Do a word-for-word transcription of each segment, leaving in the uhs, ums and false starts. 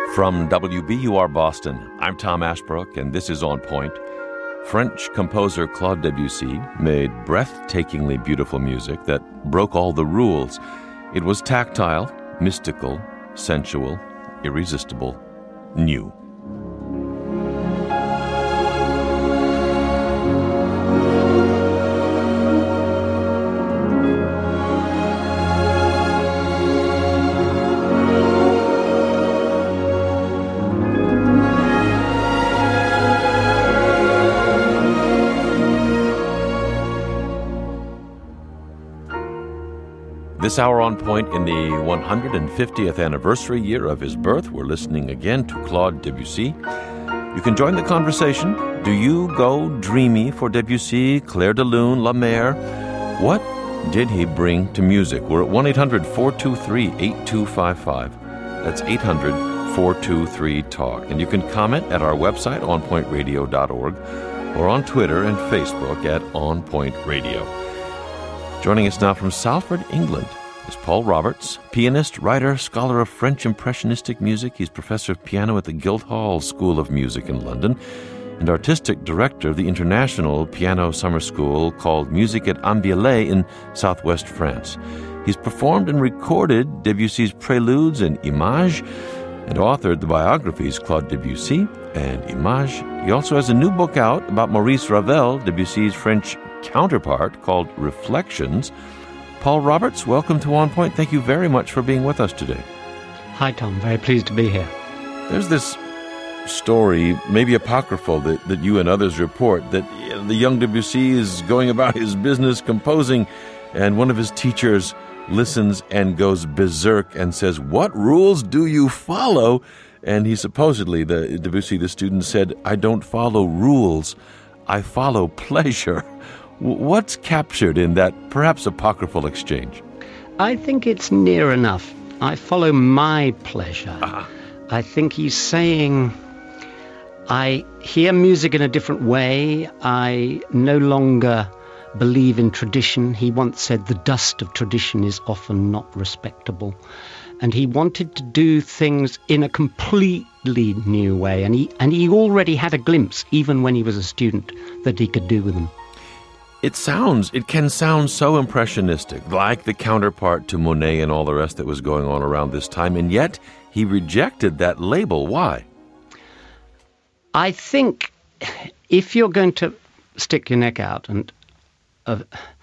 From W B U R Boston, I'm Tom Ashbrook, and this is On Point. French composer Claude Debussy made breathtakingly beautiful music that broke all the rules. It was tactile, mystical, sensual, irresistible, new. This hour on point in the one hundred fiftieth anniversary year of his birth, we're listening again to Claude Debussy. You can join the conversation. Do you go dreamy for Debussy, Clair de Lune, La Mer? What did he bring to music? We're at one eight hundred four two three eight two five five. That's eight hundred four two three talk. And you can comment at our website, on point radio dot org, or on Twitter and Facebook at On Point Radio. Joining us now from Salford, England, is Paul Roberts, pianist, writer, scholar of French Impressionistic music. He's professor of piano at the Guildhall School of Music in London and artistic director of the international piano summer school called Music at Ambiellet in southwest France. He's performed and recorded Debussy's Preludes and Images and authored the biographies Claude Debussy and Images. He also has a new book out about Maurice Ravel, Debussy's French counterpart, called Reflections. Paul Roberts, welcome to On Point. Thank you very much for being with us today. Hi, Tom. Very pleased to be here. There's this story, maybe apocryphal, that, that you and others report, that you know, the young Debussy is going about his business composing, and one of his teachers listens and goes berserk and says, "What rules do you follow?" And he supposedly, the Debussy, the student, said, "I don't follow rules, I follow pleasure." What's captured in that perhaps apocryphal exchange? I think it's near enough. I follow my pleasure. Uh-huh. I think he's saying, I hear music in a different way. I no longer believe in tradition. He once said, the dust of tradition is often not respectable. And he wanted to do things in a completely new way. And he, and he already had a glimpse, even when he was a student, that he could do with them. It sounds, it can sound so impressionistic, like the counterpart to Monet and all the rest that was going on around this time, and yet he rejected that label. Why? I think if you're going to stick your neck out and uh,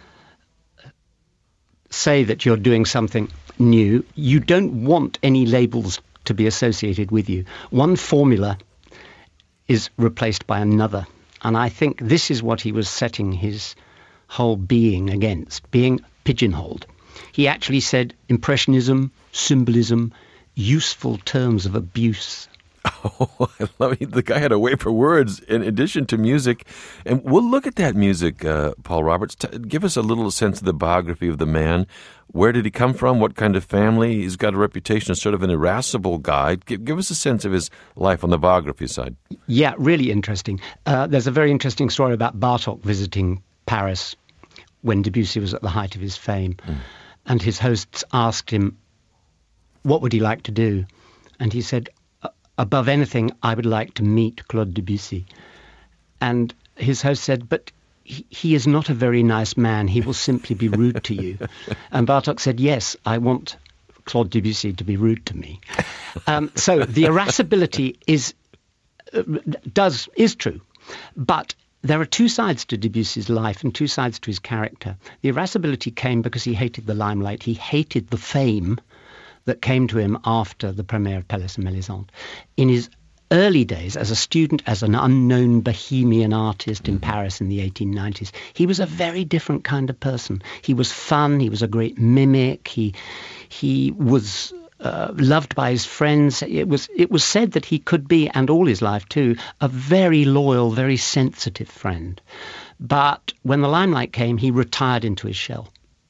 say that you're doing something new, you don't want any labels to be associated with you. One formula is replaced by another. And I think this is what he was setting his whole being against, being pigeonholed. He actually said impressionism, symbolism, useful terms of abuse. Oh, I love it. The guy had a way for words in addition to music. And we'll look at that music, uh, Paul Roberts. T- give us a little sense of the biography of the man. Where did he come from? What kind of family? He's got a reputation as sort of an irascible guy. Give, give us a sense of his life on the biography side. Yeah, really interesting. Uh, there's a very interesting story about Bartók visiting Paris when Debussy was at the height of his fame. Mm. And his hosts asked him, what would he like to do? And he said, above anything, I would like to meet Claude Debussy. And his host said, but he, he is not a very nice man. He will simply be rude to you. And Bartók said, yes, I want Claude Debussy to be rude to me. Um, so the irascibility is uh, does is true. But there are two sides to Debussy's life and two sides to his character. The irascibility came because he hated the limelight. He hated the fame that came to him after the premiere of Pelléas and Mélisande. In his early days, as a student, as an unknown bohemian artist in Paris in the eighteen nineties, he was a very different kind of person. He was fun, he was a great mimic, he he was uh, loved by his friends. It was it was said that he could be, and all his life too, a very loyal, very sensitive friend. But when the limelight came, he retired into his shell.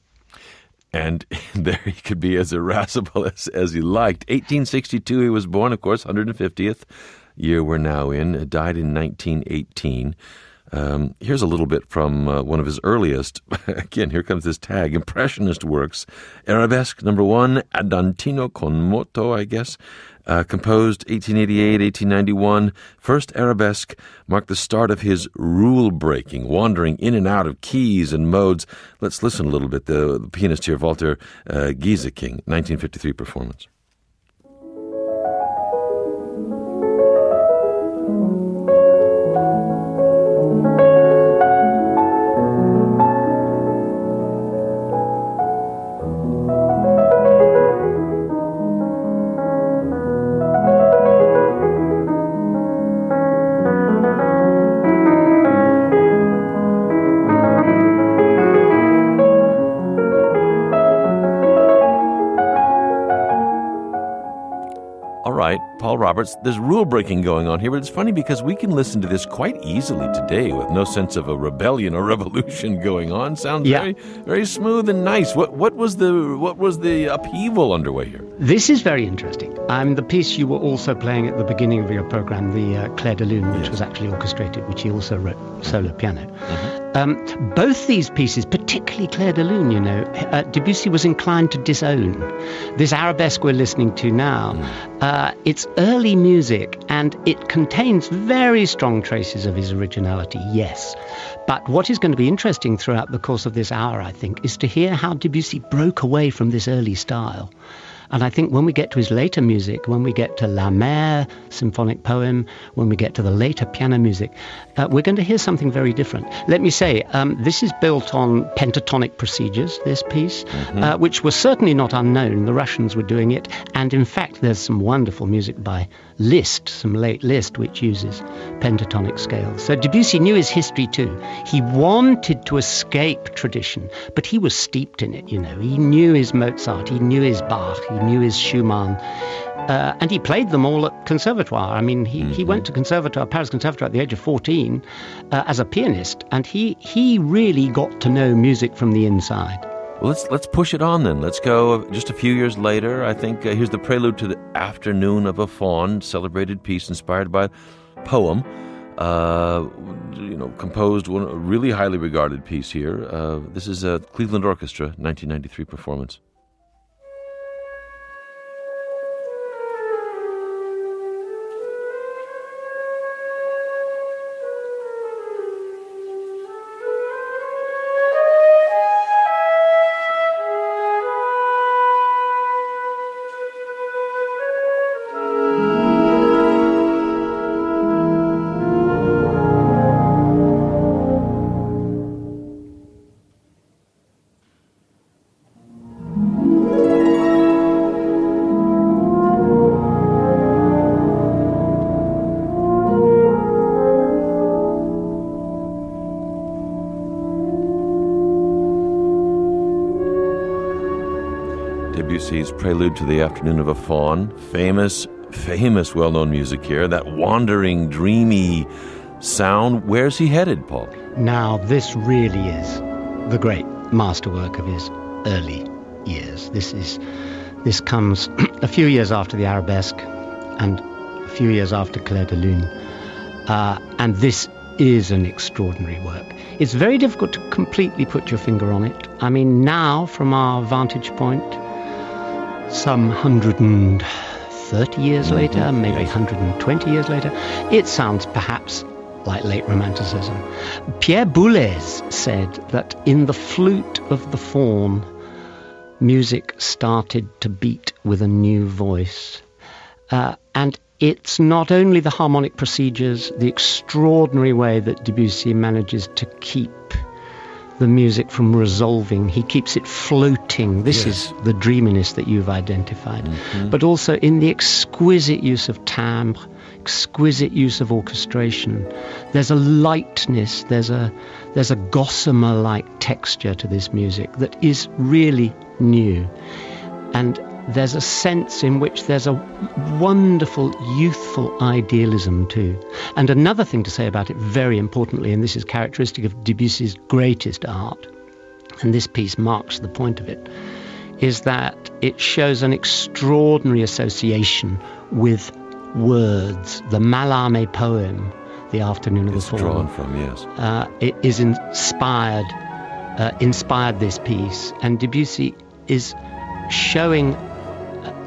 And there he could be as irascible as, as he liked. eighteen sixty-two, he was born, of course, one hundred fiftieth year we're now in. Died in nineteen eighteen. Um, here's a little bit from uh, one of his earliest, again, here comes this tag, Impressionist works. Arabesque, number one, Adantino con moto, I guess. Uh, composed eighteen eighty-eight, eighteen ninety-one, first arabesque marked the start of his rule-breaking, wandering in and out of keys and modes. Let's listen a little bit. The, the pianist here, Walter uh, Gieseking, nineteen fifty-three performance. Paul Roberts, there's rule-breaking going on here, but it's funny because we can listen to this quite easily today with no sense of a rebellion or revolution going on. Sounds yeah. very, very smooth and nice. What, what was the, what was the upheaval underway here? This is very interesting. Um, the piece you were also playing at the beginning of your program, the uh, Clair de Lune, which yes. was actually orchestrated, which he also wrote solo piano. Mm-hmm. Um, both these pieces, particularly Clair de Lune, you know, uh, Debussy was inclined to disown. This arabesque we're listening to now, mm. uh, it's early music and it contains very strong traces of his originality, yes. But what is going to be interesting throughout the course of this hour, I think, is to hear how Debussy broke away from this early style. And I think when we get to his later music, when we get to La Mer symphonic poem, when we get to the later piano music, uh, we're going to hear something very different. Let me say, um, this is built on pentatonic procedures, this piece, mm-hmm. uh, which was certainly not unknown. The Russians were doing it. And in fact, there's some wonderful music by Liszt, some late Liszt, which uses pentatonic scales. So Debussy knew his history too. He wanted to escape tradition, but he was steeped in it, you know. He knew his Mozart, he knew his Bach, he knew his Schumann, uh, and he played them all at Conservatoire. I mean, he, mm-hmm. he went to Conservatoire, Paris Conservatoire at the age of fourteen uh, as a pianist, and he, he really got to know music from the inside. Well, let's let's push it on then. Let's go just a few years later. I think uh, here's the prelude to the Afternoon of a Faun, celebrated piece inspired by poem. Uh, you know, composed one a really highly regarded piece here. Uh, this is a Cleveland Orchestra, nineteen ninety-three performance. Debussy's Prelude to the Afternoon of a Faun. Famous, famous, well-known music here. That wandering, dreamy sound. Where's he headed, Paul? Now, this really is the great masterwork of his early years. This is, this comes a few years after the Arabesque and a few years after Clair de Lune. Uh, and this is an extraordinary work. It's very difficult to completely put your finger on it. I mean, now, from our vantage point, some one hundred thirty years mm-hmm. later, maybe one hundred twenty years later, it sounds perhaps like late Romanticism. Pierre Boulez said that in the flute of the faun, music started to beat with a new voice. Uh, and it's not only the harmonic procedures, the extraordinary way that Debussy manages to keep the music from resolving. He keeps it floating. This yes. is the dreaminess that you've identified. Mm-hmm. But also in the exquisite use of timbre, exquisite use of orchestration. There's a lightness, there's a there's a gossamer-like texture to this music that is really new. And there's a sense in which there's a wonderful, youthful idealism too. And another thing to say about it, very importantly, and this is characteristic of Debussy's greatest art, and this piece marks the point of it, is that it shows an extraordinary association with words. The Mallarmé poem, The Afternoon of the Faun, drawn from, yes. Uh, it is inspired, uh, inspired this piece, and Debussy is showing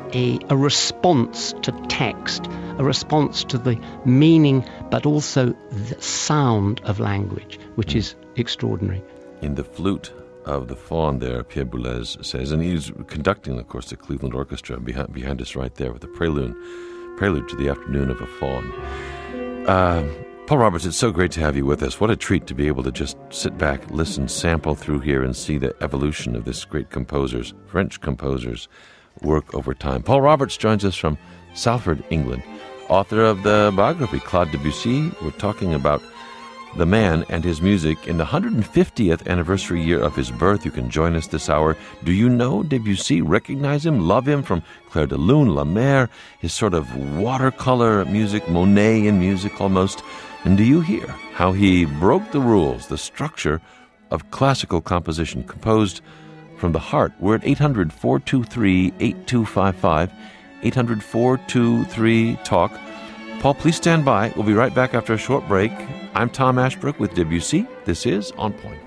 a, a response to text, a response to the meaning, but also the sound of language, which is extraordinary. In the flute of the Faun there, Pierre Boulez says, and he's conducting, of course, the Cleveland Orchestra behind, behind us right there with the prelude, prelude to the Afternoon of a Faun. Uh, Paul Roberts, it's so great to have you with us. What a treat to be able to just sit back, listen, sample through here, and see the evolution of this great composer's, French composer's, work over time. Paul Roberts joins us from Salford, England, author of the biography, Claude Debussy. We're talking about the man and his music in the one hundred fiftieth anniversary year of his birth. You can join us this hour. Do you know Debussy? Recognize him? Love him? From Clair de Lune, La Mer, his sort of watercolor music, Monet in music almost. And do you hear how he broke the rules, the structure of classical composition, composed from the heart? We're at eight hundred, four two three, eight two five five, eight hundred, four two three, talk. Paul, please stand by. We'll be right back after a short break. I'm Tom Ashbrook with Debussy. This is On Point.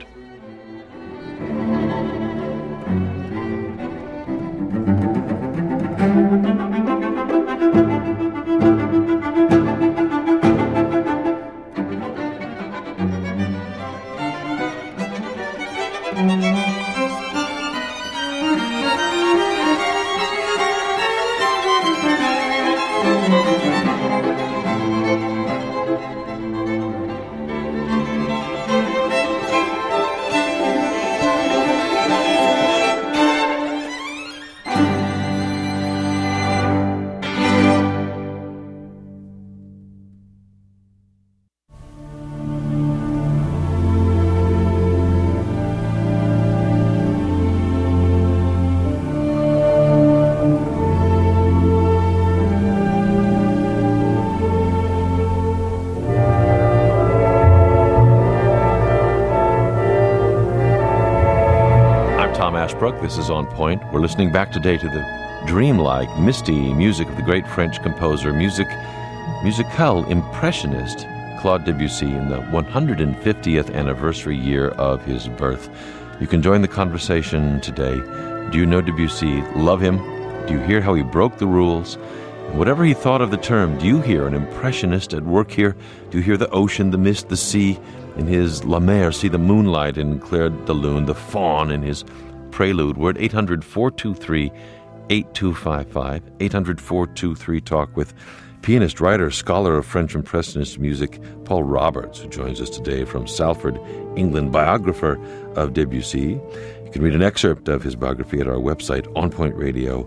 This is On Point. We're listening back today to the dreamlike, misty music of the great French composer, music, musical impressionist Claude Debussy in the one hundred fiftieth anniversary year of his birth. You can join the conversation today. Do you know Debussy? Love him? Do you hear how he broke the rules? And whatever he thought of the term, do you hear an impressionist at work here? Do you hear the ocean, the mist, the sea in his La Mer, see the moonlight in Clair de Lune, the Faun in his prelude? We're at eight hundred, four two three, eight two five five, eight hundred, four two three, talk with pianist, writer, scholar of French Impressionist music, Paul Roberts, who joins us today from Salford, England, biographer of Debussy. You can read an excerpt of his biography at our website, on point radio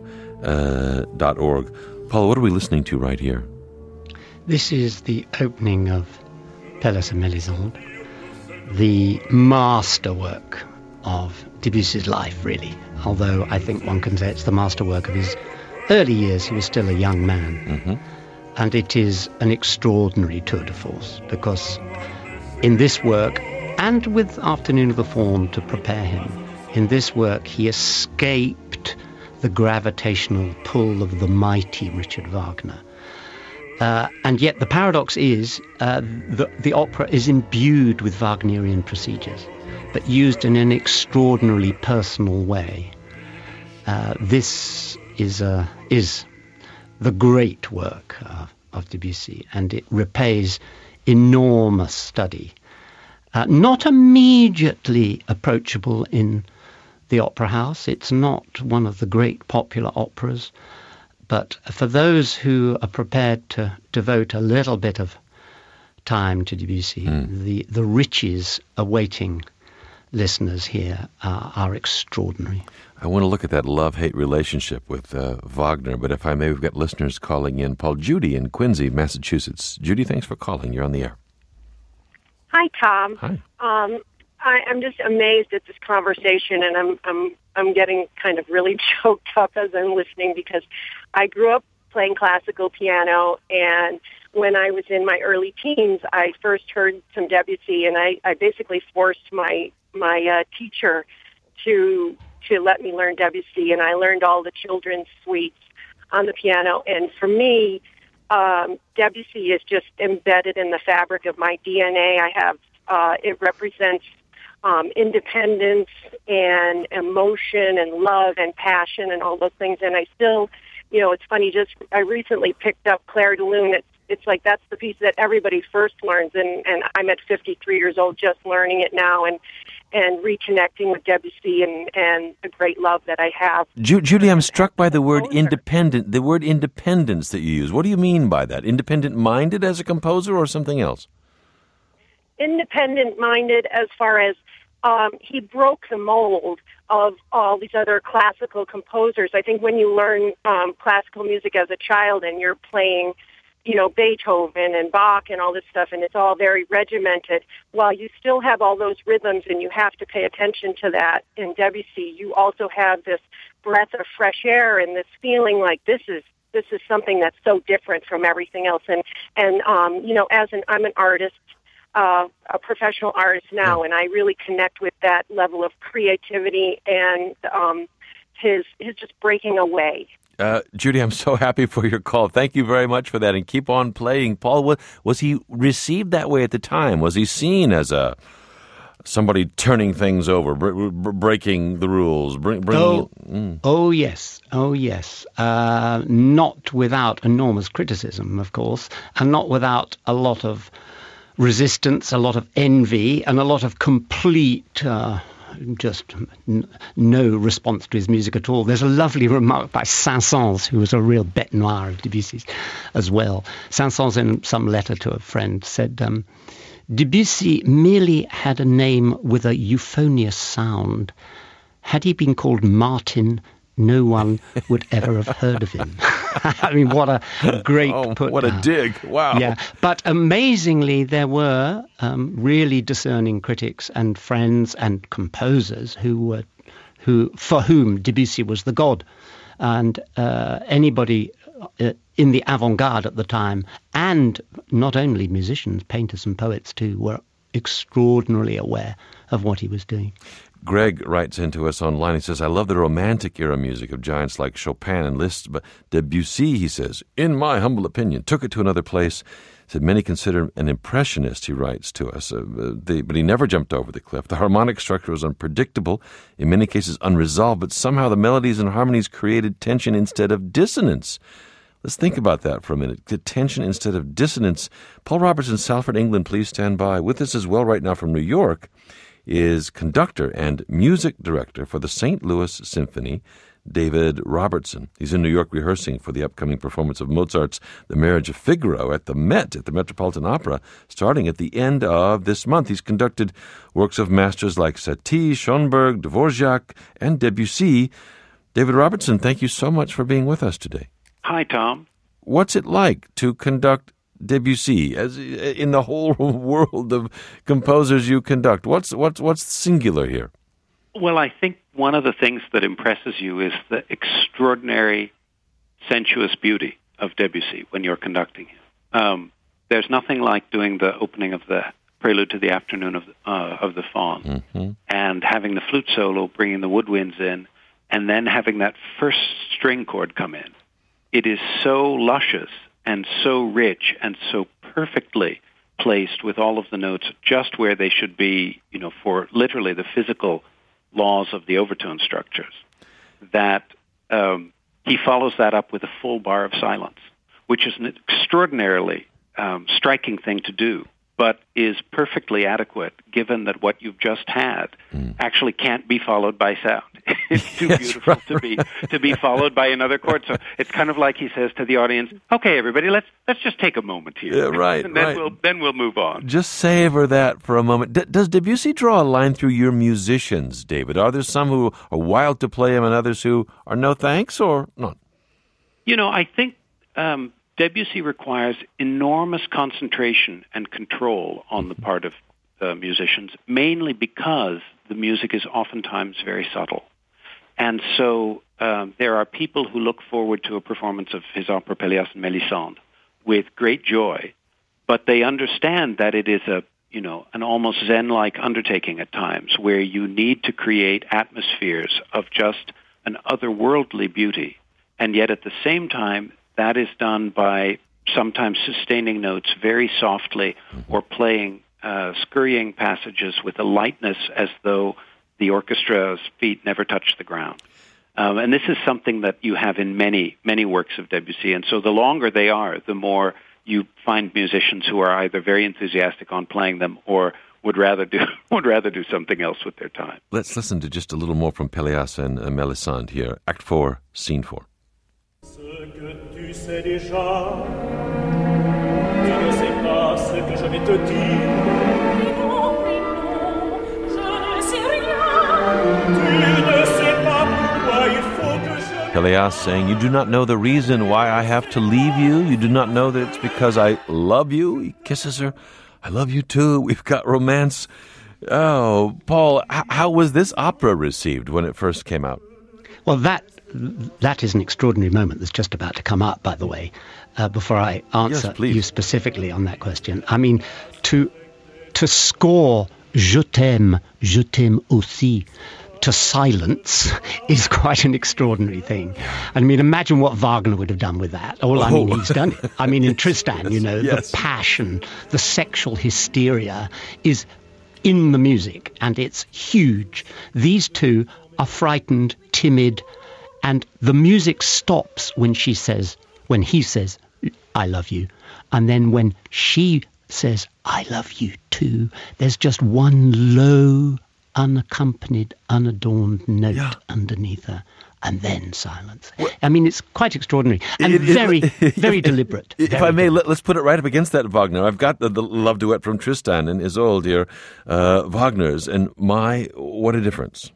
dot org. Paul, what are we listening to right here? This is the opening of Pelléas et Mélisande, the masterwork of Debussy's life, really. Although I think one can say it's the masterwork of his early years. He was still a young man. Mm-hmm. And it is an extraordinary tour de force, because in this work, and with Afternoon of the Faun to prepare him, in this work he escaped the gravitational pull of the mighty Richard Wagner. Uh, and yet the paradox is uh, the, the opera is imbued with Wagnerian procedures, but used in an extraordinarily personal way. Uh, this is uh, is the great work uh, of Debussy, and it repays enormous study. Uh, not immediately approachable in the opera house. It's not one of the great popular operas, but for those who are prepared to devote a little bit of time to Debussy, mm. the, the riches awaiting listeners here uh, are extraordinary. I want to look at that love-hate relationship with uh, Wagner, but if I may, we've got listeners calling in. Paul, Judy in Quincy, Massachusetts. Judy, thanks for calling. You're on the air. Hi, Tom. Hi. Um, I, I'm just amazed at this conversation, and I'm I'm I'm getting kind of really choked up as I'm listening, because I grew up playing classical piano, and when I was in my early teens, I first heard some Debussy, and I, I basically forced my my uh, teacher to to let me learn Debussy, and I learned all the children's suites on the piano. And for me, um, Debussy is just embedded in the fabric of my D N A. I have uh, it represents um, independence and emotion and love and passion and all those things. And I still, you know, it's funny, just I recently picked up Claire de Lune. It's, it's like that's the piece that everybody first learns, and, and I'm at fifty-three years old just learning it now and and reconnecting with Debussy and, and the great love that I have. Ju- Judy, I'm struck by the word independent, the word independence that you use. What do you mean by that? Independent-minded as a composer or something else? Independent-minded as far as um, he broke the mold of all these other classical composers. I think when you learn um, classical music as a child and you're playing, you know, Beethoven and Bach and all this stuff, and it's all very regimented, while you still have all those rhythms and you have to pay attention to that in Debussy, you also have this breath of fresh air and this feeling like this is this is something that's so different from everything else. And, and um, you know, as an I'm an artist, Uh, a professional artist now, yeah. and I really connect with that level of creativity and um, his his just breaking away. Uh, Judy, I'm so happy for your call. Thank you very much for that, and keep on playing. Paul, was, was he received that way at the time? Was he seen as a somebody turning things over, br- br- breaking the rules? Bring, bring oh, mm. oh, yes. Oh, yes. Uh, not without enormous criticism, of course, and not without a lot of resistance, a lot of envy, and a lot of complete uh, just n- no response to his music at all. There's a lovely remark by Saint-Saëns, who was a real bête noire of Debussy's as well. Saint-Saëns, in some letter to a friend, said, um, Debussy merely had a name with a euphonious sound. Had he been called Martin, no one would ever have heard of him. I mean, what a great oh, put what down. a dig. Wow. Yeah, but amazingly, there were um, really discerning critics and friends and composers who were, who for whom Debussy was the god. And uh, anybody uh, in the avant-garde at the time, and not only musicians, painters and poets too, were extraordinarily aware of what he was doing. Greg writes into us online. He says, I love the romantic era music of giants like Chopin and Liszt, but Debussy, he says, in my humble opinion, took it to another place. He said, many consider him an impressionist, he writes to us, uh, the, but he never jumped over the cliff. The harmonic structure was unpredictable, in many cases unresolved, but somehow the melodies and harmonies created tension instead of dissonance. Let's think about that for a minute. The tension instead of dissonance. Paul Roberts in Salford, England, please stand by. With us as well right now from New York is conductor and music director for the Saint Louis Symphony, David Robertson. He's in New York rehearsing for the upcoming performance of Mozart's The Marriage of Figaro at the Met at the Metropolitan Opera, starting at the end of this month. He's conducted works of masters like Satie, Schoenberg, Dvorak, and Debussy. David Robertson, thank you so much for being with us today. Hi, Tom. What's it like to conduct Debussy, as in the whole world of composers you conduct? What's what's what's singular here? Well, I think one of the things that impresses you is the extraordinary sensuous beauty of Debussy when you're conducting him. Um, there's nothing like doing the opening of the Prelude to the Afternoon of the, uh, of the Faun, mm-hmm. and having the flute solo, bringing the woodwinds in, and then having that first string chord come in. It is so luscious and so rich and so perfectly placed with all of the notes just where they should be, you know, for literally the physical laws of the overtone structures, that um, he follows that up with a full bar of silence, which is an extraordinarily um, striking thing to do, but is perfectly adequate given that what you've just had mm. actually can't be followed by sound. It's too beautiful right. to be to be followed by another chord. So it's kind of like he says to the audience, "Okay, everybody, let's let's just take a moment here, yeah, right? and then right. we'll then we'll move on." Just savor that for a moment. D- does Debussy draw a line through your musicians, David? Are there some who are wild to play him, and others who are no thanks, or not? You know, I think um, Debussy requires enormous concentration and control on the part of uh, musicians, mainly because the music is oftentimes very subtle. And so um, there are people who look forward to a performance of his opera Pelléas and Mélisande with great joy, but they understand that it is a, you know, an almost Zen-like undertaking at times where you need to create atmospheres of just an otherworldly beauty. And yet at the same time, that is done by sometimes sustaining notes very softly or playing uh, scurrying passages with a lightness as though the orchestra's feet never touch the ground. Um, and this is something that you have in many, many works of Debussy. And so the longer they are, the more you find musicians who are either very enthusiastic on playing them or would rather do would rather do something else with their time. Let's listen to just a little more from Pelléas and uh, Melisande here. Act four, Scene four. Ce que tu sais déjà, tu ne sais pas ce que je vais te dire. Non, mais non, je ne sais rien. Tu ne sais pas pourquoi il faut que je... Pelléas saying, you do not know the reason why I have to leave you. You do not know that it's because I love you. He kisses her. I love you too. We've got romance. Oh, Paul, h- how was this opera received when it first came out? Well, that that is an extraordinary moment that's just about to come up, by the way, uh, before I answer Yes, please. you specifically on that question. I mean, to to score Je t'aime, je t'aime aussi, to silence is quite an extraordinary thing. I mean, imagine what Wagner would have done with that. Well, I mean, Oh. he's done it. I mean, in Tristan, you know, Yes. the passion, the sexual hysteria is in the music, and it's huge. These two are frightened, timid, and the music stops when she says, when he says, I love you. And then when she says, I love you too, there's just one low, unaccompanied, unadorned note Yeah. underneath her, and then silence. I mean, it's quite extraordinary and It- it- very, very deliberate. If very I may, deliberate. let, let's put it right up against that Wagner. I've got the, the love duet from Tristan and Isolde here, uh, Wagner's, and my, what a difference.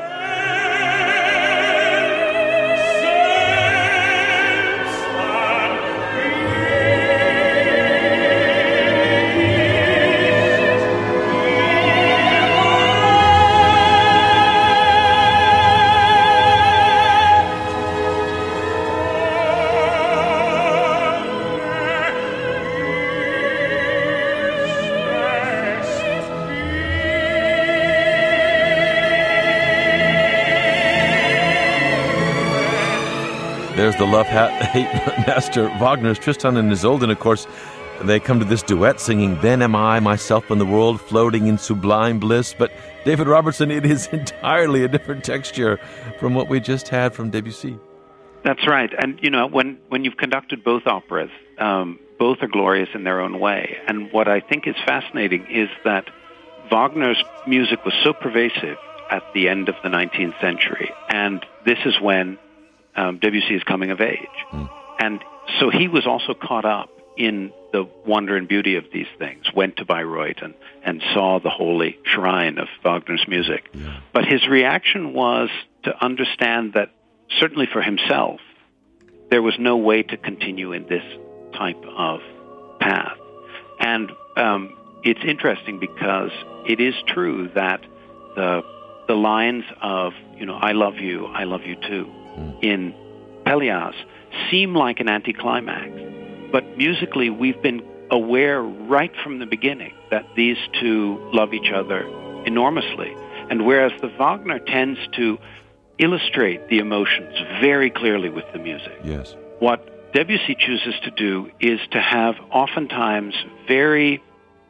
There's the love hat, hate master Wagner's Tristan and Isolde, and of course they come to this duet singing, Then am I, myself and the world, floating in sublime bliss. But David Robertson, it is entirely a different texture from what we just had from Debussy. That's right. And, you know, when, when you've conducted both operas, um, both are glorious in their own way. And what I think is fascinating is that Wagner's music was so pervasive at the end of the nineteenth century. And this is when um, Debussy is coming of age. Mm. And so he was also caught up in the wonder and beauty of these things, went to Bayreuth and, and saw the holy shrine of Wagner's music. Yeah. But his reaction was to understand that certainly for himself, there was no way to continue in this type of path. And um, it's interesting because it is true that the the lines of, you know, I love you, I love you too, mm. in Pelléas seem like an anticlimax. But musically, we've been aware right from the beginning that these two love each other enormously. And whereas the Wagner tends to illustrate the emotions very clearly with the music, yes, what Debussy chooses to do is to have oftentimes very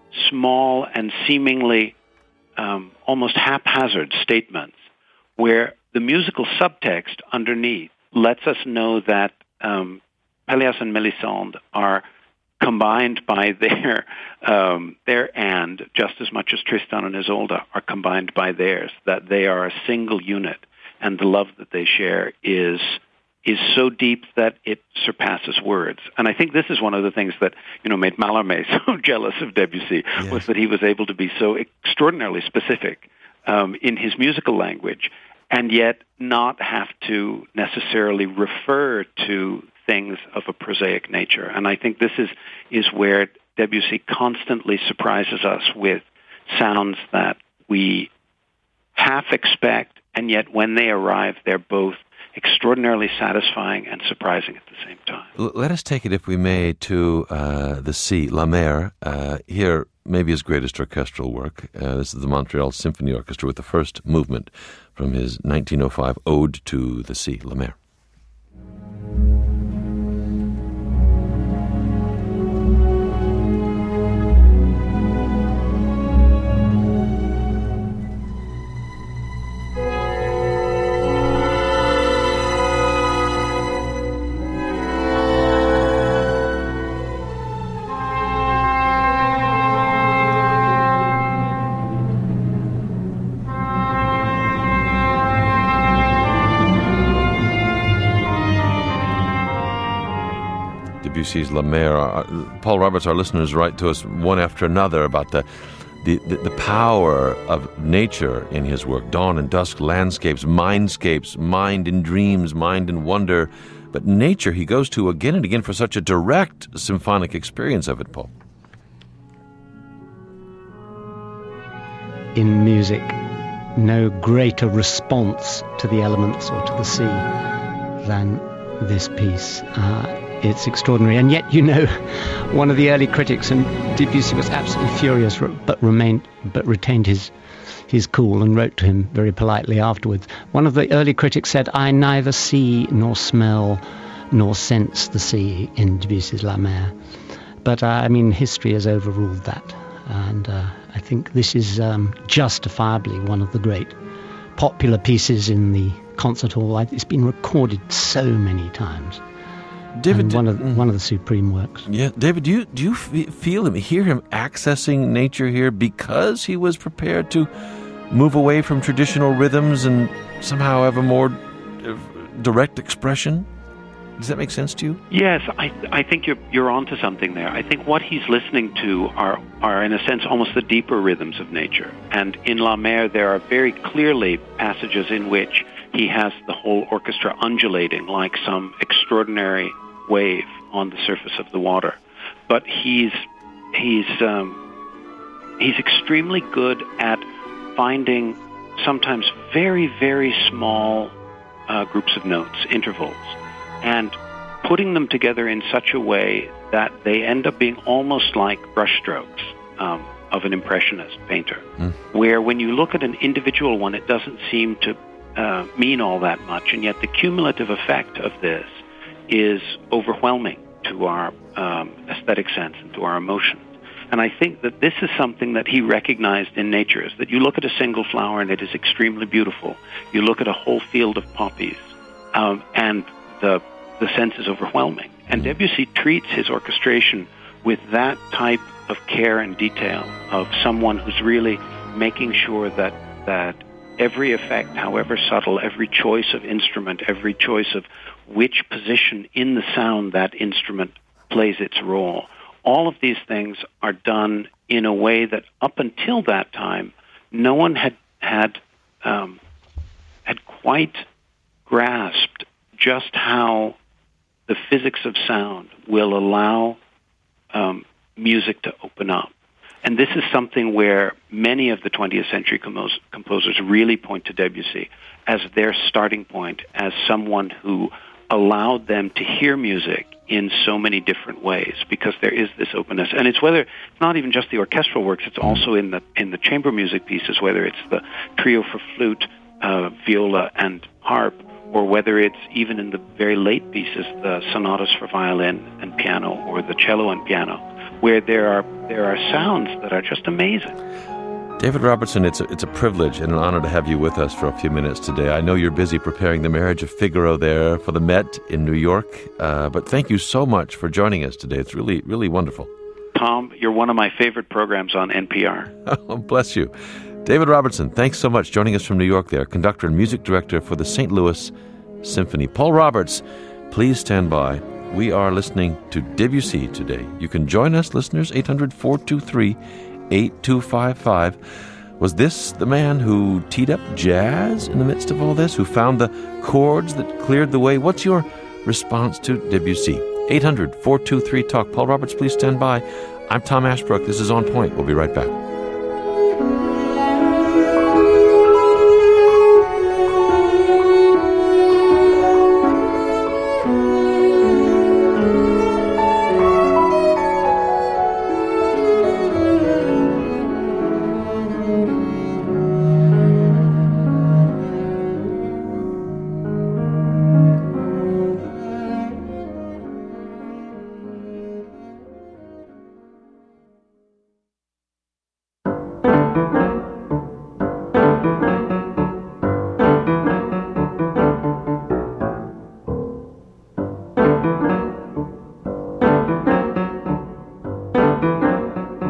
small and seemingly um, almost haphazard statements where the musical subtext underneath lets us know that um, Pelléas and Melisande are combined by their um, their and just as much as Tristan and Isolde are combined by theirs, that they are a single unit, and the love that they share is is so deep that it surpasses words. And I think this is one of the things that, you know, made Mallarmé so jealous of Debussy, yes. was that he was able to be so extraordinarily specific um, in his musical language, and yet not have to necessarily refer to things of a prosaic nature. And I think this is, is where Debussy constantly surprises us with sounds that we half expect, and yet when they arrive, they're both extraordinarily satisfying and surprising at the same time. L- let us take it, if we may, to uh, the sea, La Mer. Uh, here, maybe his greatest orchestral work. Uh, this is the Montreal Symphony Orchestra with the first movement from his nineteen oh five Ode to the Sea, La Mer. Debussy's La Mer. Uh, Paul Roberts, our listeners write to us one after another about the, the, the, the power of nature in his work. Dawn and dusk, landscapes, mindscapes, mind in dreams, mind in wonder. But nature he goes to again and again for such a direct symphonic experience of it, Paul. In music, no greater response to the elements or to the sea than this piece. Uh, it's extraordinary. And yet, you know, one of the early critics, and Debussy was absolutely furious, but remained, but retained his his cool and wrote to him very politely afterwards. One of the early critics said, "I neither see nor smell nor sense the sea in Debussy's La Mer." But, uh, I mean, history has overruled that. And uh, I think this is um, justifiably one of the great popular pieces in the concert hall. It's been recorded so many times. David, and one of mm, one of the supreme works. Yeah, David, do you do you f- feel him, hear him accessing nature here because he was prepared to move away from traditional rhythms and somehow have a more uh, direct expression? Does that make sense to you? Yes, I I think you're you're onto something there. I think what he's listening to are are in a sense almost the deeper rhythms of nature. And in La Mer there are very clearly passages in which he has the whole orchestra undulating like some extraordinary wave on the surface of the water. But he's he's um, he's extremely good at finding sometimes very very small uh, groups of notes, intervals, and putting them together in such a way that they end up being almost like brushstrokes um, of an impressionist painter, mm. where when you look at an individual one, it doesn't seem to uh, mean all that much, and yet the cumulative effect of this is overwhelming to our um, aesthetic sense and to our emotions. And I think that this is something that he recognized in nature, is that you look at a single flower and it is extremely beautiful. You look at a whole field of poppies, um, and the the sense is overwhelming. And Debussy treats his orchestration with that type of care and detail of someone who's really making sure that that every effect, however subtle, every choice of instrument, every choice of which position in the sound that instrument plays its role, all of these things are done in a way that up until that time, no one had had um, had quite grasped just how the physics of sound will allow um, music to open up. And this is something where many of the twentieth century compos- composers really point to Debussy as their starting point, as someone who allowed them to hear music in so many different ways, because there is this openness. And it's whether it's not even just the orchestral works, it's also in the in the chamber music pieces, whether it's the trio for flute, uh, viola, and harp, or whether it's even in the very late pieces, the sonatas for violin and piano, or the cello and piano, where there are there are sounds that are just amazing. David Robertson, it's a, it's a privilege and an honor to have you with us for a few minutes today. I know you're busy preparing the Marriage of Figaro there for the Met in New York, uh, but thank you so much for joining us today. It's really, really wonderful. Tom, you're one of my favorite programs on N P R. Oh, bless you. David Robertson, thanks so much, joining us from New York there, conductor and music director for the Saint Louis Symphony. Paul Roberts, please stand by. We are listening to Debussy today. You can join us, listeners, eight hundred, four two three, eight two five five. Was this the man who teed up jazz in the midst of all this, who found the chords that cleared the way? What's your response to Debussy? eight hundred, four two three, talk. Paul Roberts, please stand by. I'm Tom Ashbrook. This is On Point. We'll be right back.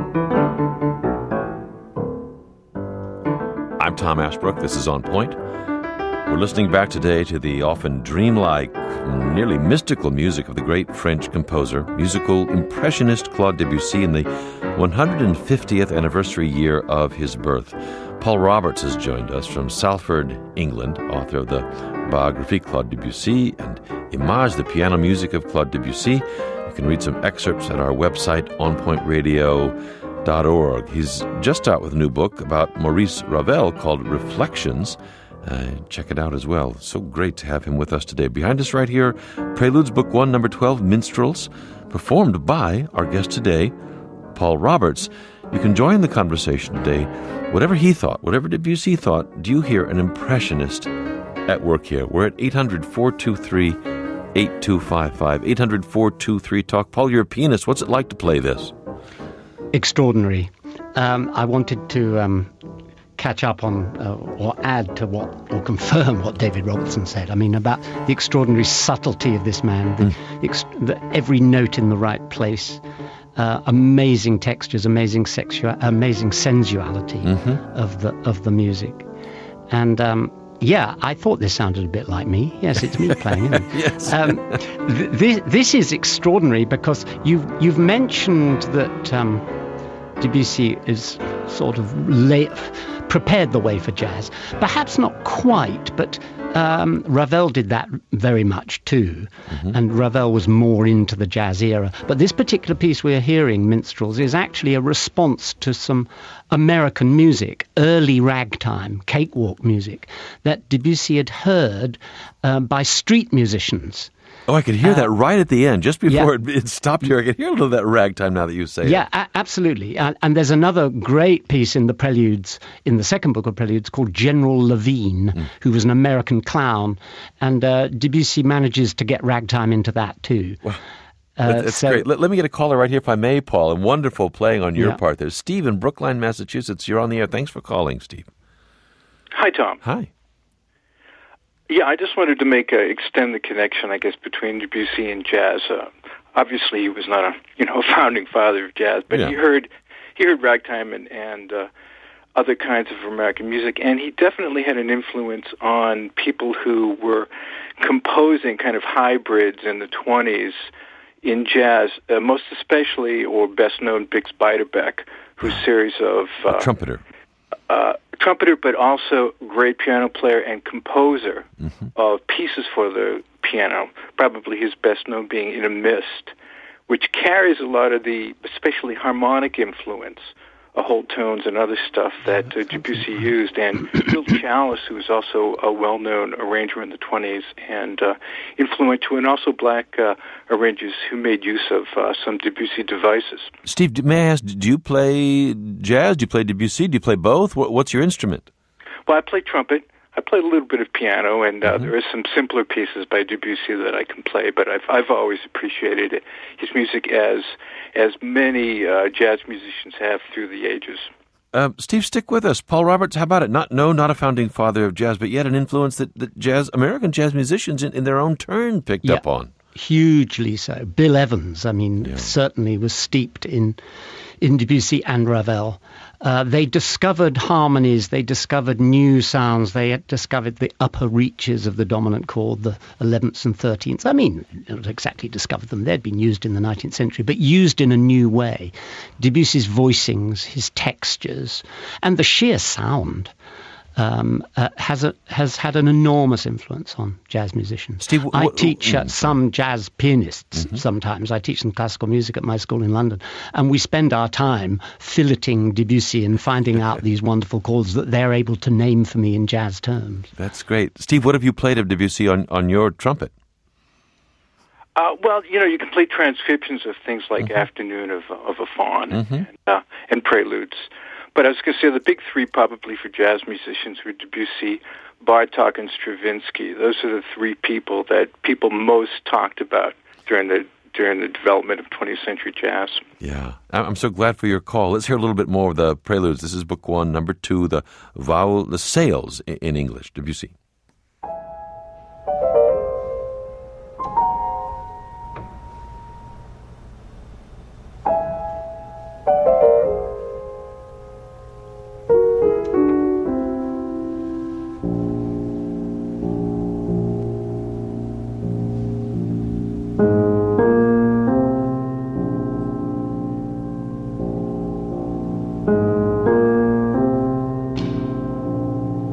Tom Ashbrook. This is On Point. We're listening back today to the often dreamlike, nearly mystical music of the great French composer, musical impressionist Claude Debussy in the one hundred fiftieth anniversary year of his birth. Paul Roberts has joined us from Salford, England, author of the biography Claude Debussy and Image, the piano music of Claude Debussy. You can read some excerpts at our website, on point radio dot org. He's just out with a new book about Maurice Ravel called Reflections. Uh, check it out as well. So great to have him with us today. Behind us right here, Preludes, Book one, Number twelve, Minstrels, performed by our guest today, Paul Roberts. You can join the conversation today. Whatever he thought, whatever Debussy thought, do you hear an impressionist at work here? We're at eight hundred, four two three, eight two five five, eight hundred, four two three, talk. Paul, you're a pianist. What's it like to play this? Extraordinary. Um, I wanted to um, catch up on uh, or add to what, or confirm what David Robertson said. I mean, about the extraordinary subtlety of this man, the, mm. ex- the, every note in the right place, uh, amazing textures, amazing sexua- amazing sensuality mm-hmm. of the of the music, and. Um, Yeah, I thought this sounded a bit like me. Yes, it's me playing. Isn't it? Yes. Um, th- this, this is extraordinary because you've you've mentioned that um, Debussy is sort of lay, prepared the way for jazz. Perhaps not quite, but um, Ravel did that very much too. Mm-hmm. And Ravel was more into the jazz era. But this particular piece we're hearing, Minstrels, is actually a response to some American music, early ragtime, cakewalk music, that Debussy had heard uh, by street musicians. Oh, I could hear Uh, that right at the end, just before yeah. it, it stopped here. I could hear a little of that ragtime now that you say Yeah, it. a- absolutely. And, and there's another great piece in the Preludes, in the second book of Preludes, called General Levine, mm. who was an American clown. And uh, Debussy manages to get ragtime into that too. Wow. Uh, That's so, great. Let, let me get a caller right here, if I may, Paul. And wonderful playing on your Yeah. part there. Steve in Brookline, Massachusetts. You're on the air. Thanks for calling, Steve. Hi, Tom. Hi. Yeah, I just wanted to make uh, extend the connection, I guess, between Debussy and jazz. Uh, obviously, he was not a you know founding father of jazz, but Yeah. he heard he heard ragtime and and uh, other kinds of American music, and he definitely had an influence on people who were composing kind of hybrids in the twenties in jazz, uh, most especially or best known Bix Beiderbecke, whose series of uh, Trumpeter. uh, trumpeter, but also great piano player and composer Mm-hmm. of pieces for the piano, probably his best known being In a Mist, which carries a lot of the, especially harmonic influence, uh, whole tones and other stuff that uh, Debussy used. And Bill Chalice, who was also a well-known arranger in the twenties and uh, influential, and also black uh, arrangers who made use of uh, some Debussy devices. Steve, d- may I ask, do you play jazz? Do you play Debussy? Do you play both? What, what's your instrument? Well, I play trumpet. I play a little bit of piano, and uh, Mm-hmm. there are some simpler pieces by Debussy that I can play. But I've I've always appreciated it, his music, as as many uh, jazz musicians have through the ages. Uh, Steve, stick with us. Paul Roberts, how about it? Not no, not a founding father of jazz, but yet an influence that, that jazz American jazz musicians in, in their own turn picked Yeah. up on. Hugely so. Bill Evans, I mean, Yeah. certainly was steeped in in Debussy and Ravel. Uh, they discovered harmonies, they discovered new sounds, they had discovered the upper reaches of the dominant chord, the eleventh and thirteenth. I mean, not exactly discovered them, they'd been used in the nineteenth century, but used in a new way. Debussy's voicings, his textures, and the sheer sound Um, uh, has a, has had an enormous influence on jazz musicians. Steve, wh- I wh- teach uh, mm, some jazz pianists Mm-hmm. sometimes. I teach them classical music at my school in London, and we spend our time filleting Debussy and finding out these wonderful chords that they're able to name for me in jazz terms. That's great. Steve, what have you played of Debussy on, on your trumpet? Uh, well, you know, you can play transcriptions of things like Mm-hmm. Afternoon of of a Faun Mhm. and, uh, and Preludes. But I was going to say the big three probably for jazz musicians were Debussy, Bartók, and Stravinsky. Those are the three people that people most talked about during the during the development of twentieth century jazz. Yeah. I- I'm so glad for your call. Let's hear a little bit more of the Preludes. This is book one, number two, the vowel, the sails in, in English, Debussy.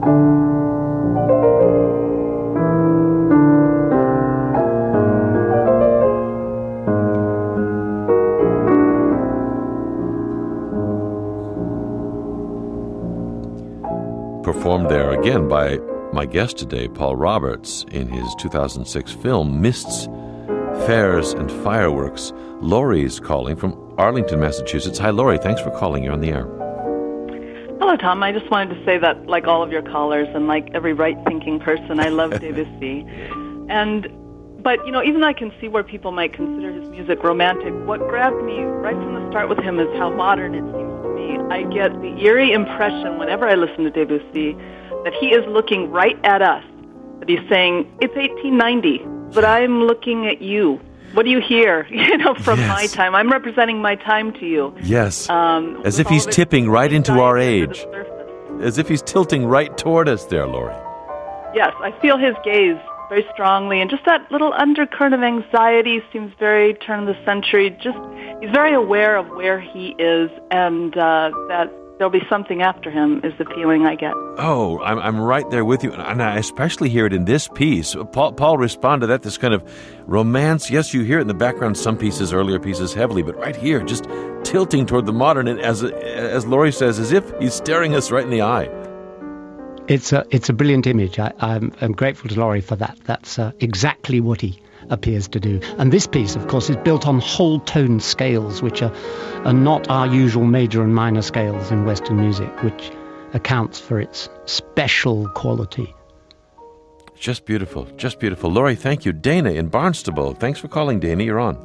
Performed there again by my guest today, Paul Roberts, in his two thousand six film, Mists, Fairs, and Fireworks. Laurie's calling from Arlington, Massachusetts. Hi, Laurie. Thanks for calling. You're on the air. Hello, Tom. I just wanted to say that, like all of your callers and like every right-thinking person, I love Debussy. And, but, you know, even though I can see where people might consider his music romantic, what grabbed me right from the start with him is how modern it seems to me. I get the eerie impression whenever I listen to Debussy that he is looking right at us, that he's saying, it's eighteen ninety, but I'm looking at you. What do you hear, you know, from Yes. my time? I'm representing my time to you. Yes. Um, As with if he's all of its tipping right into our anxiety to the age. surface. As if he's tilting right toward us there, Laurie. Yes, I feel his gaze very strongly, and just that little undercurrent of anxiety seems very turn of the century. Just he's very aware of where he is, and uh, that there'll be something after him is the feeling I get. Oh, I'm I'm right there with you, and I especially hear it in this piece. Paul, Paul responded to that, this kind of romance. Yes, you hear it in the background, some pieces, earlier pieces, heavily, but right here, just tilting toward the modern, and as as Laurie says, as if he's staring us right in the eye. It's a it's a brilliant image. I, I'm, I'm grateful to Laurie for that. That's uh, exactly what he appears to do. And this piece, of course, is built on whole tone scales, which are, are not our usual major and minor scales in Western music, which accounts for its special quality. Just beautiful, just beautiful. Laurie, thank you. Dana in Barnstable. Thanks for calling, Dana. You're on.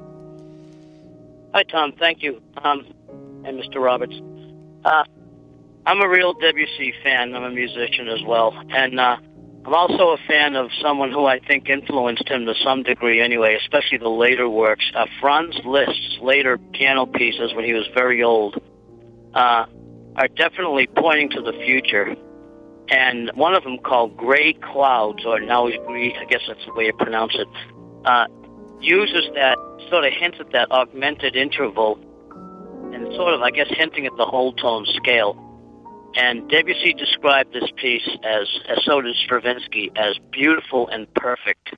Hi, Tom. Thank you. Um, and Mister Roberts. Uh, I'm a real Debussy fan. I'm a musician as well. And uh, I'm also a fan of someone who I think influenced him to some degree anyway, especially the later works. Uh, Franz Liszt's later piano pieces when he was very old uh, are definitely pointing to the future. And one of them called Gray Clouds, or Nausgri, I guess that's the way you pronounce it, uh, uses that, sort of hints at that augmented interval and sort of, I guess, hinting at the whole tone scale. And Debussy described this piece as, as so did Stravinsky, as beautiful and perfect.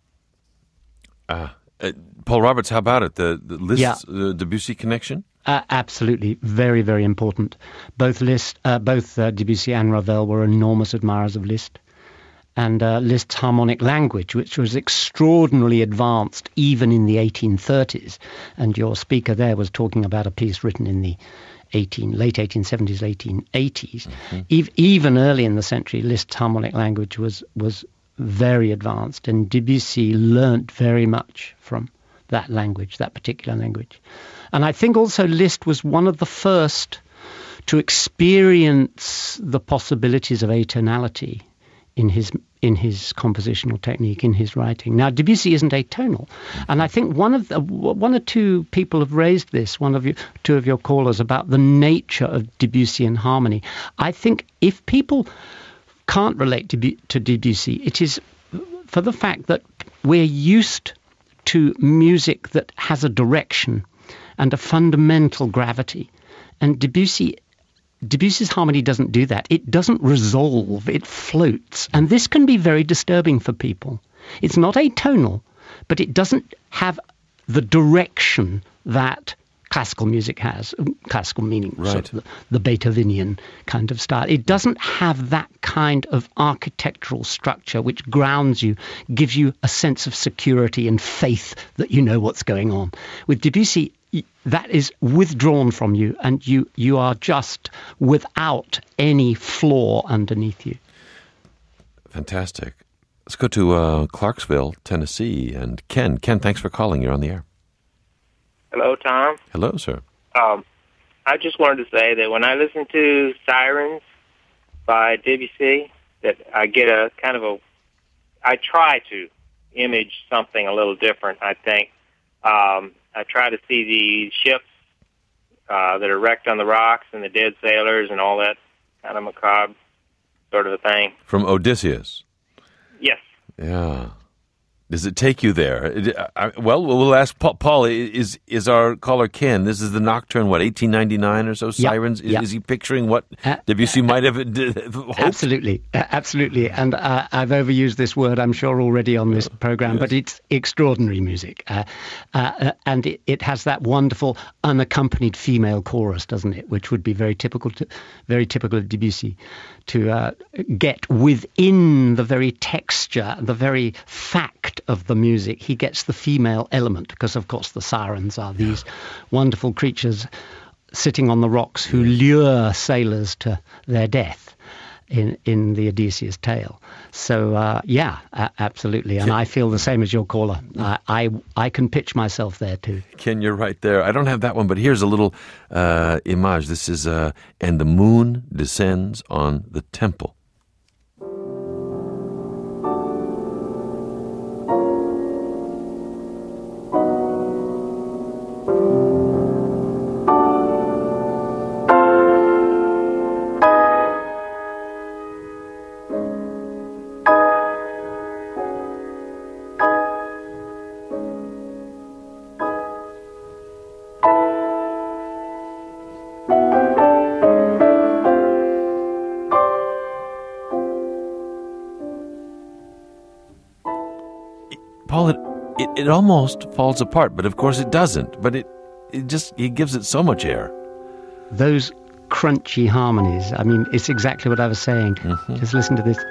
Uh, uh, Paul Roberts, how about it? The, the Liszt Yeah. uh, Debussy connection? Uh, absolutely, very, very important. Both Liszt, uh, both uh, Debussy and Ravel were enormous admirers of Liszt. And uh, Liszt's harmonic language, which was extraordinarily advanced even in the eighteen thirties. And your speaker there was talking about a piece written in the eighteen, late eighteen seventies, eighteen eighties. Mm-hmm. E- even early in the century, Liszt's harmonic language was, was very advanced. And Debussy learnt very much from that language, that particular language. And I think also Liszt was one of the first to experience the possibilities of atonality in his in his compositional technique, in his writing. Now, Debussy isn't atonal, and I think one of the, one or two people have raised this. One of you, two of your callers, about the nature of Debussyan harmony. I think if people can't relate to, to Debussy, it is for the fact that we're used to music that has a direction and a fundamental gravity, and Debussy. Debussy's harmony doesn't do that. It doesn't resolve, it floats. And this can be very disturbing for people. It's not atonal, but it doesn't have the direction that classical music has. Classical meaning Right. sort of the, the Beethovenian kind of style. It doesn't have that kind of architectural structure which grounds you, gives you a sense of security and faith that you know what's going on. With Debussy, that is withdrawn from you, and you, you are just without any flaw underneath you. Fantastic. Let's go to uh, Clarksville, Tennessee, and Ken. Ken, thanks for calling. You're on the air. Hello, Tom. Hello, sir. Um, I just wanted to say that when I listen to Sirens by Debussy, that I get a kind of a, I try to image something a little different, I think. Um, I try to see the ships uh, that are wrecked on the rocks and the dead sailors and all that kind of macabre sort of a thing. From Odysseus. Yes. Yeah. Does it take you there? I, well, we'll ask Paul. Paul, is is our caller Ken? This is the Nocturne, what, eighteen ninety-nine or so, Sirens? Yep, is, yep. is he picturing what Uh, Debussy might have hoped? Absolutely, uh, absolutely. And uh, I've overused this word, I'm sure, already on this program, Yes. but it's extraordinary music. Uh, uh, and it, it has that wonderful unaccompanied female chorus, doesn't it? Which would be very typical, to, very typical of Debussy, to uh, get within the very texture, the very fact of the music. He gets the female element, because, of course, the sirens are these wonderful creatures sitting on the rocks who lure sailors to their death in in the Odysseus tale. So uh, yeah, a- absolutely, and I feel the same as your caller. I, I I can pitch myself there too. Ken, you're right there. I don't have that one, but here's a little uh, image. This is uh, and the moon descends on the temple. Paul, it, it, it almost falls apart, but of course it doesn't. But it, it just, he gives it so much air. Those crunchy harmonies, I mean, it's exactly what I was saying. Mm-hmm. Just listen to this.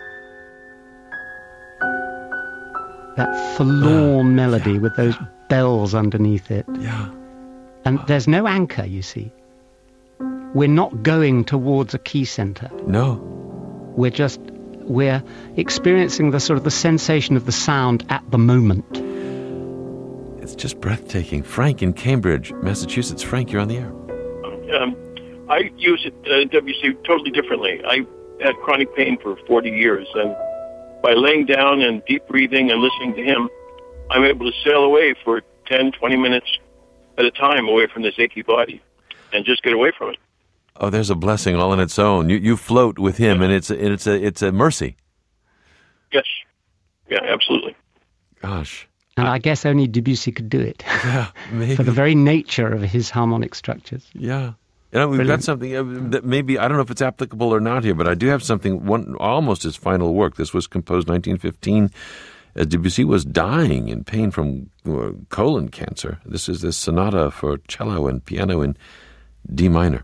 That forlorn melody yeah, with those yeah. bells underneath it. Yeah. And there's no anchor, you see. We're not going towards a key center. No. We're just, we're experiencing the sort of the sensation of the sound at the moment. It's just breathtaking. Frank in Cambridge, Massachusetts. Frank, you're on the air. Um, I use it, uh, W C totally differently. I had chronic pain for forty years, and by laying down and deep breathing and listening to him, I'm able to sail away for ten, twenty minutes at a time away from this achy body and just get away from it. Oh, there's a blessing all on its own. You you float with him, and it's a, it's a it's a mercy. Yes. Yeah, absolutely. Gosh. And I guess only Debussy could do it. Yeah, maybe. For the very nature of his harmonic structures. Yeah. You know, we've Brilliant. got something uh, that maybe, I don't know if it's applicable or not here, but I do have something, one almost his final work. This was composed nineteen fifteen as Debussy was dying in pain from uh, colon cancer. This is the sonata for cello and piano in D minor.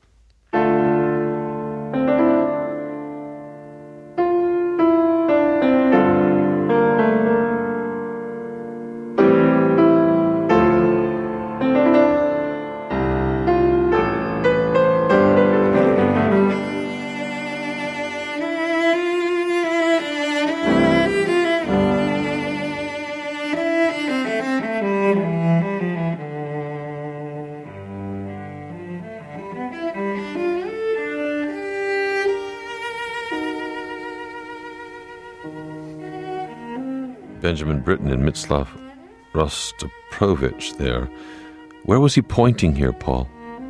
Benjamin Britten and Mitzlav Rostropovich there. Where was he pointing here, Paul?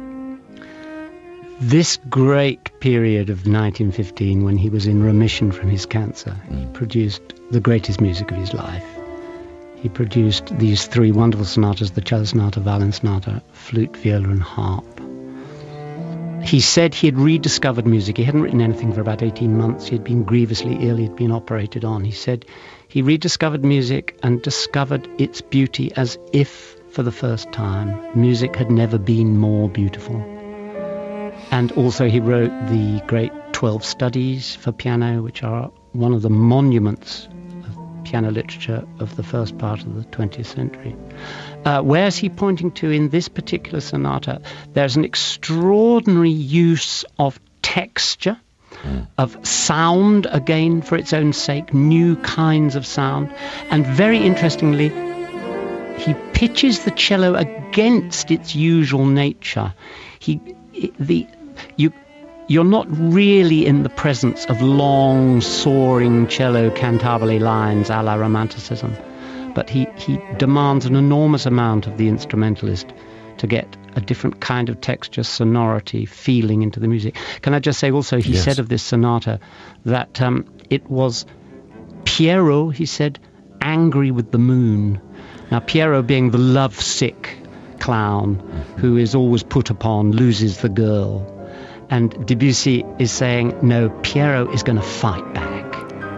This great period of nineteen fifteen, when he was in remission from his cancer, mm. he produced the greatest music of his life. He produced these three wonderful sonatas, the cello sonata, violin sonata, flute, viola, and harp. He said he had rediscovered music. He hadn't written anything for about eighteen months. He had been grievously ill. He had been operated on. He said he rediscovered music and discovered its beauty as if, for the first time, music had never been more beautiful. And also he wrote the great twelve studies for piano, which are one of the monuments of piano literature of the first part of the twentieth century. Uh, where is he pointing to in this particular sonata? There's an extraordinary use of texture, mm. of sound, again, for its own sake, new kinds of sound. And very interestingly, he pitches the cello against its usual nature. He, the, you, you're not really in the presence of long, soaring cello cantabile lines a la Romanticism. But he, he demands an enormous amount of the instrumentalist to get a different kind of texture, sonority, feeling into the music. Can I just say also, he yes. said of this sonata that um, it was Piero, he said, angry with the moon. Now, Pierrot, being the lovesick clown who is always put upon, loses the girl. And Debussy is saying, no, Pierrot is going to fight back.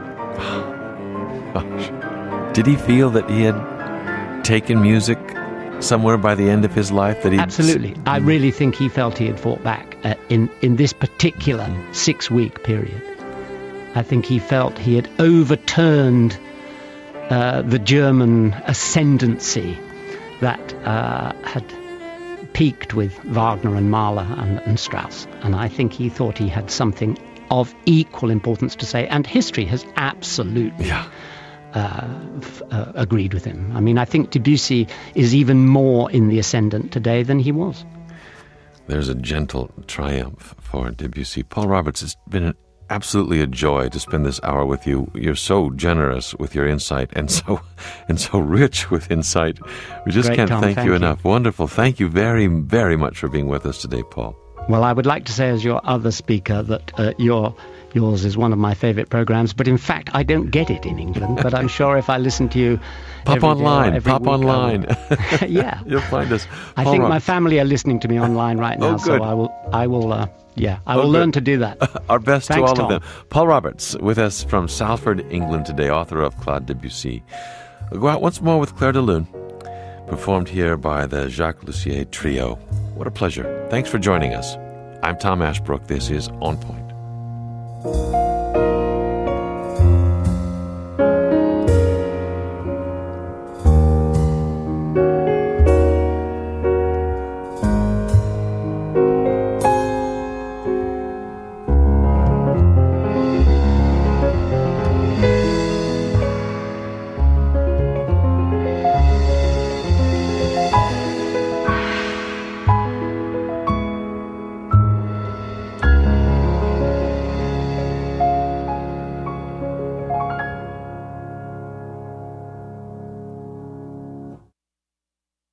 Gosh. Did he feel that he had taken music somewhere by the end of his life? That he Absolutely. S- I really think he felt he had fought back uh, in, in this particular six-week period. I think he felt he had overturned uh, the German ascendancy that uh, had peaked with Wagner and Mahler and, and Strauss. And I think he thought he had something of equal importance to say. And history has absolutely yeah. uh, f- uh, agreed with him. I mean, I think Debussy is even more in the ascendant today than he was. There's a gentle triumph for Debussy. Paul Roberts, it's been an absolutely a joy to spend this hour with you. You're so generous with your insight and so and so rich with insight. We just Great, can't Tom, thank, thank you you enough. Wonderful. Thank you very, very much for being with us today, Paul. Well, I would like to say as your other speaker that uh, your yours is one of my favorite programs, but in fact I don't get it in England, but I'm sure if I listen to you Pop every online, day or every pop week, online. Yeah. You'll find us. I Paul think Roberts. my family are listening to me online right now, Oh, good. so I will I will uh, yeah, I Oh, will good. learn to do that. Our best Thanks, to all Tom. of them. Paul Roberts with us from Salford, England today, author of Claude Debussy. We'll go out once more with Claire de Lune, performed here by the Jacques Lussier Trio. What a pleasure. Thanks for joining us. I'm Tom Ashbrook. This is On Point.